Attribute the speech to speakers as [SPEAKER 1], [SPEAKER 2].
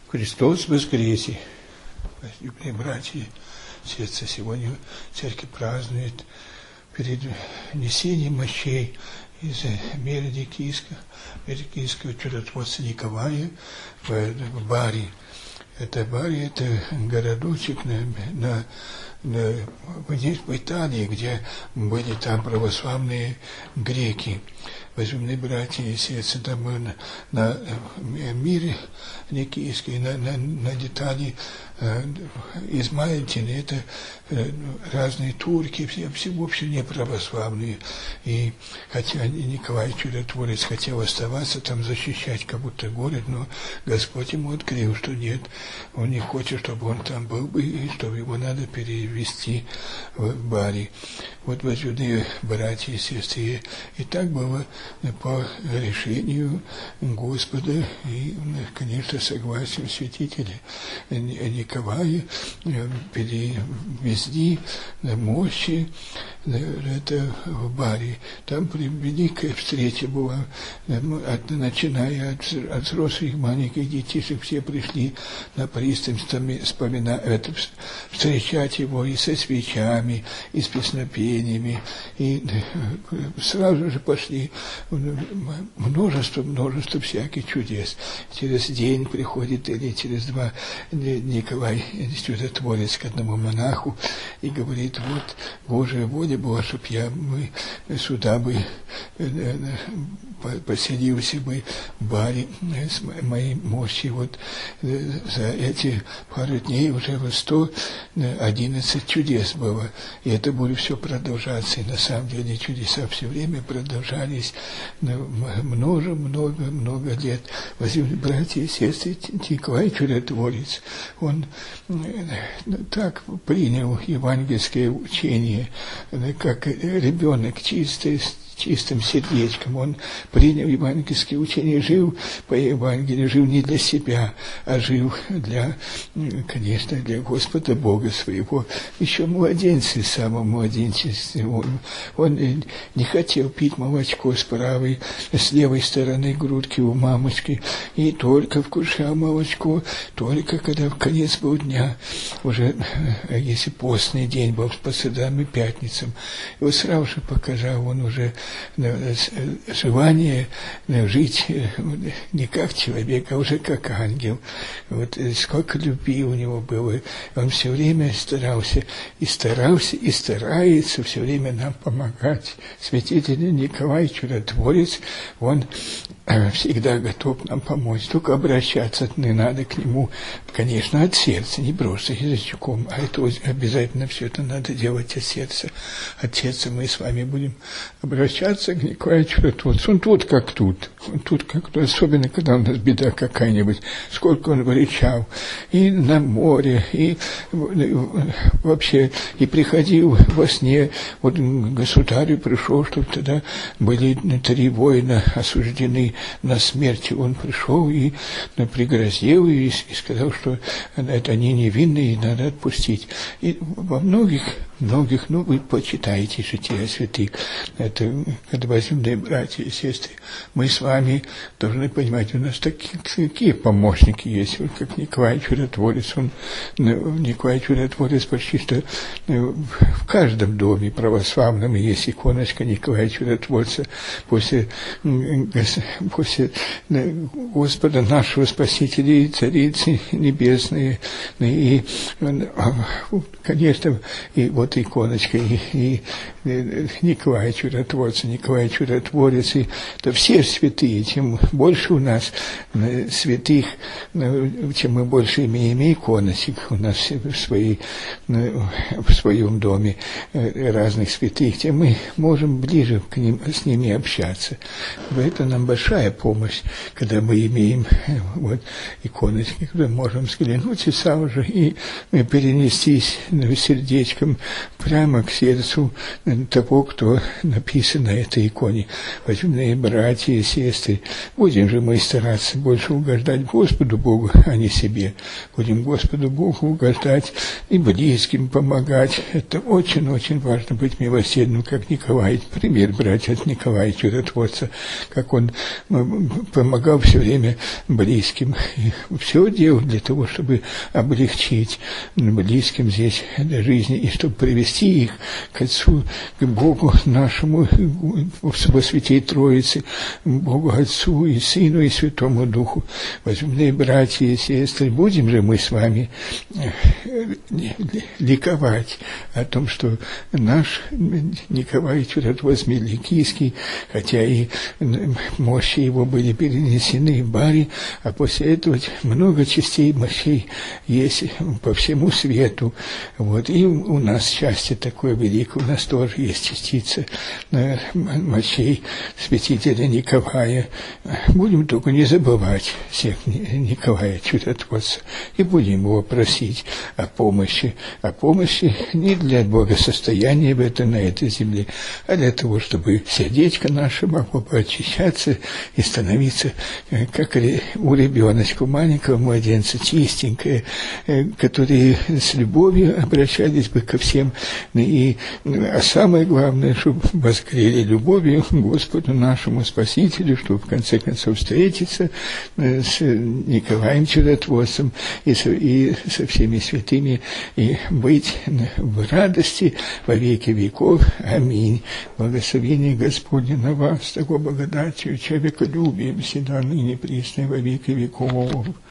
[SPEAKER 1] Христос воскресе! Возлюбленные братья, сердце сегодня церковь празднует перенесение мощей из Миры Киевского чудотворца Николая в Бари. Это Бари, это городочек в Италии, где были там православные греки. Возлюбленные братья и сестры, там на Мире Никийской, на детали Измаильтины, это разные турки, все в общем не православные. И хотя Николай Чудотворец хотел оставаться там, защищать как будто город, но Господь ему открыл, что нет, он не хочет, чтобы он там был бы, и чтобы его надо перевести в Бари. Вот, возлюбленные братья и сестры, и так было по решению Господа и, конечно, согласием святителя Николая перевезли мощи это в Бари. Там великая встреча была, начиная от взрослых, маленьких детишек, все пришли на пристань встречать его и со свечами, и с песнопениями, и сразу же пошли множество всяких чудес. Через день приходит или через два Николай Чудотворец к одному монаху и говорит: вот Божия воля была, чтоб мы сюда бы поселился бы в Баре с моей мощью. Вот за эти пару дней уже 111 чудес было. И это будет все продолжаться. И на самом деле чудеса все время продолжались много лет. Возлюбленные братья и сестры, Николай Чудотворец, он так принял евангельское учение, как ребенок чистым сердечком. Он принял евангельское учение, жил по Евангелию, жил не для себя, а жил конечно, для Господа Бога своего. Еще младенцы, самого младенчества. Он не хотел пить молочко с левой стороны грудки у мамочки, и только вкушал молочко, только когда в конец был дня, уже если постный день был по средам и пятницам, его сразу же показал, он уже желание жить не как человек, а уже как ангел. Вот сколько любви у него было. Он все время старался и старается все время нам помогать. Святитель Николай Чудотворец, он всегда готов нам помочь. Только обращаться не надо к нему, конечно, от сердца, не просто язычком, а это обязательно все это надо делать от сердца. От сердца мы с вами будем обращаться к Николаю Чудотворцу. Он тут как тут. Особенно, когда у нас беда какая-нибудь. Сколько он выручал. И на море, и вообще, и приходил во сне. Вот к государю пришел, чтобы тогда были 3 воина осуждены на смерть. Он пришел и пригрозил, и сказал, что это они невинные, и надо отпустить. И во многих, вы почитаете жития святых. Это, когда возлюбленные братья и сестры, мы с вами должны понимать, у нас такие помощники есть, вот как Николай Чудотворец. Николай Чудотворец почти что в каждом доме православном есть иконочка Николая Чудотворца после Господа нашего Спасителя и Царицы Небесной. И, конечно, и вот иконочка, и Николай Чудотворца, Николай Чудотворец, и это все святые. Чем больше у нас святых, чем мы больше имеем иконочек у нас в своем доме разных святых, тем мы можем ближе с ними общаться. Это нам большая помощь, когда мы имеем вот иконочки, когда можем взглянуть и сразу же и перенестись сердечком прямо к сердцу того, кто написан на этой иконе. Возлюбленные братья и сестры, будем же мы стараться больше угождать Господу Богу, а не себе. Будем Господу Богу угождать и близким помогать. Это очень-очень важно, быть милосердным, как Николай. Пример брать от Николая Чудотворца, как он помогал все время близким. И все делал для того, чтобы облегчить близким здесь жизни, и чтобы привести их к Отцу, к Богу нашему, во Святей Троице, Богу Отцу и Сыну и Святому Духу. Возлюбленные братья и сестры, будем же мы с вами ликовать о том, что наш Николай Чудотворец Меликийский, хотя и мощи его были перенесены в Бари, а после этого много частей мощей есть по всему свету. Вот. И у нас счастье такое великое, у нас тоже есть частица мощей святителя Николая. Будем только не забывать всех Николая Чудотворца и будем его просить о помощи не для благосостояния на этой земле, а для того, чтобы сердечко наше могло бы очищаться и становиться, как у ребеночка, маленького младенца, чистенькое, которые с любовью обращались бы ко всем, а самое главное, чтобы возгорели любовью к Господу нашему Спасителю, чтобы в конце концов встретиться с Николаем Чудотворцем и со всеми святыми, и быть в радости во веки веков. Аминь. Благословение Господне на вас, такой благодатью, человеколюбием, всегда ныне пресно во веки веков.